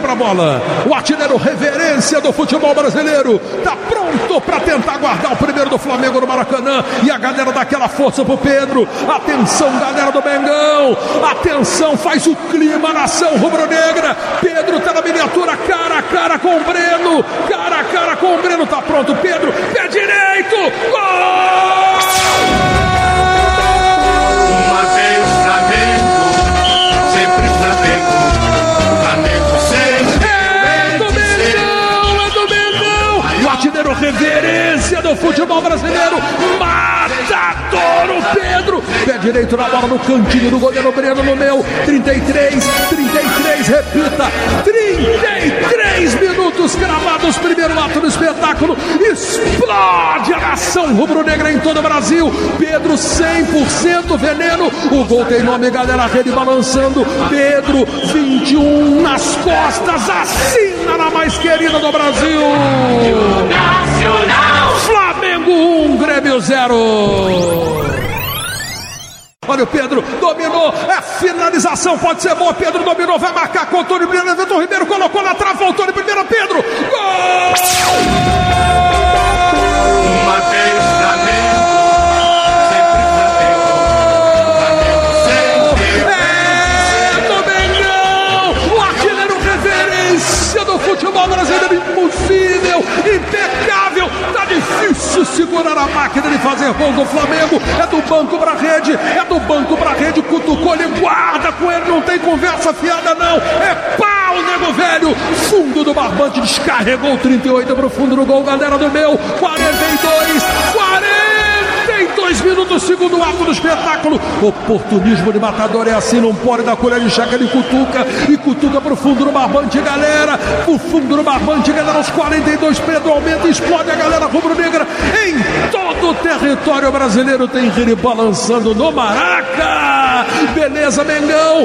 pra bola. O artilheiro reverência do futebol brasileiro tá pronto pra tentar guardar o primeiro do Flamengo no Maracanã. E a galera dá aquela força pro Pedro. Atenção, galera do Mengão. Atenção, faz o clima, nação rubro-negra. Pedro tá na miniatura, cara a cara com o Breno. Cara a cara com o Breno, tá pronto. Pedro, pé direito. Gol! Uma vez Flamengo, sempre Flamengo. Flamengo sempre. É do Mengão. O artilheiro reverência do futebol brasileiro. Matador o Pedro. Pé direito na bola no cantinho do goleiro Breno no meu. 33, repita. 33 minutos cravados. Primeiro ato do espetáculo. Explode a nação rubro-negra em todo o Brasil. Pedro 100% veneno. O gol tem nome, galera, rede balançando. Pedro 21 nas costas. Assina na mais querida do Brasil. Nacional. Flamengo 1, Grêmio 0. Olha o Pedro, dominou, é finalização, pode ser boa, Pedro dominou, vai marcar com o Antônio Ribeiro, Everton Ribeiro colocou na trave, voltou de primeira, Pedro, gol! Uma vez Flamengo, sempre Flamengo. É do Mengão, o artilheiro reverência do futebol brasileiro, impossível, impecável, tá difícil segurar a máquina de fazer gol do Flamengo, é do banco pra rede, cutucou, ele guarda com ele, não tem conversa fiada não, é pau, nego velho, fundo do barbante, descarregou 38 pro fundo do gol, galera do meu, 42 minutos, segundo ato do espetáculo. Oportunismo de matador é assim, não pode dar colher de chá, ele cutuca pro fundo do barbante, galera, o fundo do barbante, galera, aos 42, Pedro aumenta, explode a galera rubro-negra em todo o território brasileiro, tem ele balançando no Maraca. Beleza, Mengão,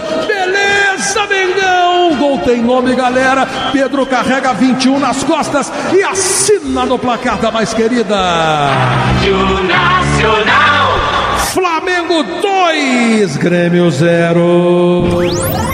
gol tem nome, galera, Pedro carrega 21 nas costas e assina no placar da mais querida. Nacional. Flamengo 2, Grêmio 0.